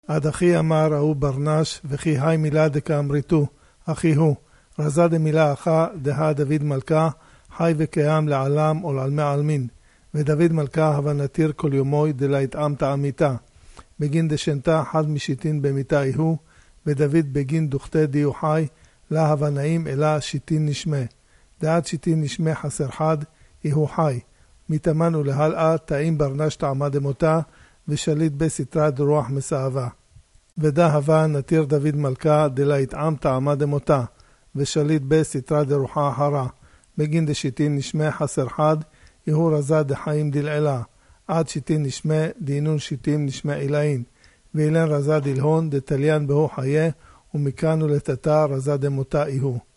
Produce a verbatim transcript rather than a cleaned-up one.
עד אחי אמר ההוא ברנש, וכי היי מילה דקה אמריתו, אחי הוא, רזה דמילה אחא, דהה דוד מלכה, חי וקיים לעלם או לעלמי עלמין, ודוד מלכה הווה נתיר כל יומוי דלה יתאם תעמיתה, בגין דשנתה חד משיטין במיתה איהו, ודוד בגין דוכתה דיו חי, לה הווה נעים אלא שיטין נשמה, דעת שיטין נשמה חסר חד, איהו חי, מתאמן ולהלאה תאים ברנש טעמה דמותה, ושליט בסתרה דרוח מסעבה. ודה הווה נתיר דוד מלכה דלה יתאם טעמה דמותה, ושליט בסתרה דרוחה אחרה, בגין דשיטין נשמה חסר חד, יהו רזה דחיים דלעילה, עד שיטין נשמה דינון שיטין נשמה אילאין, ואילן רזה דלהון דתליין בהו חיה, ומכאן ולתתה רזה דמותה איהו.